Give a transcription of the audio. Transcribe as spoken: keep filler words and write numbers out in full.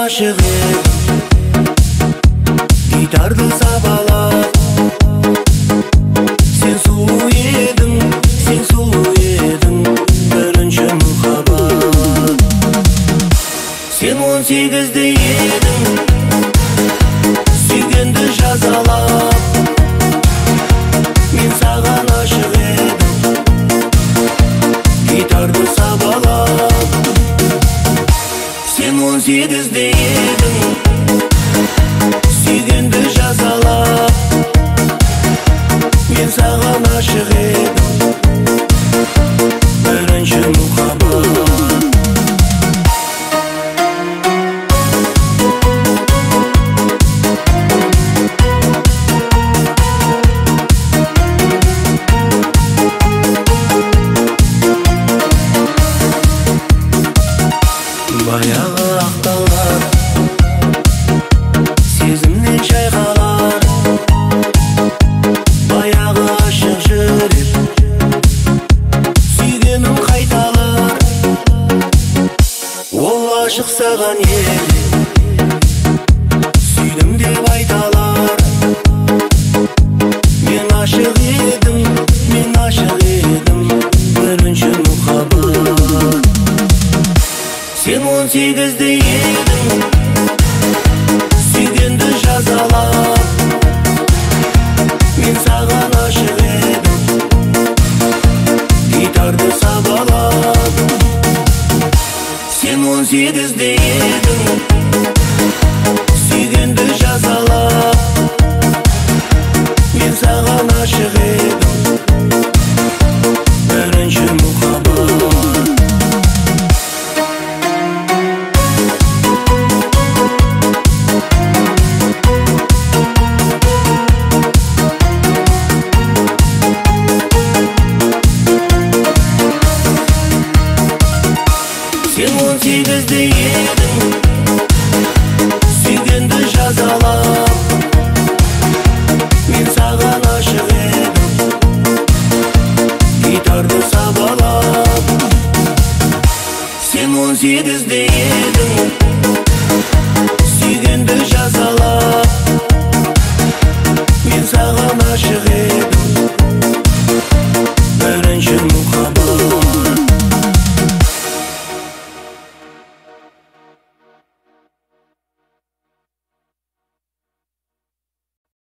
ашық едім, гитарды сабалап. Сен сұлу едің, сен сұлу едің, бірінші мұхаббат. Сен он сегізде едің, сүйгенді жазалап. Мен саған ашық едім, гитарды сабалап. Сен он сегізде едің, сүйгенді жазалап. Мен саған ашық едім, бірінші мұхаббат. Баяғы ақталар, сезімнен шайқалар. Баяғы ашық жүрек, сүйгенім қайталар. Ол ашық саған еле, сүйдім деп айталар. Мен ашық едім, мен ашық едім, бірінші мұхаббат. Сен он сегізде едің, сүйгенді жазалап. Мен саған ашық едім, гитарды сабалап. Сен он сегізде едің, сүйгенді жазалап. Мен саған ашық едім, бірінші мұхаббат. Сен он сегізде едің, сүйгенді жазалап. Мен саған ашық едім, гитарды сабалап. Сен он сегізде едің,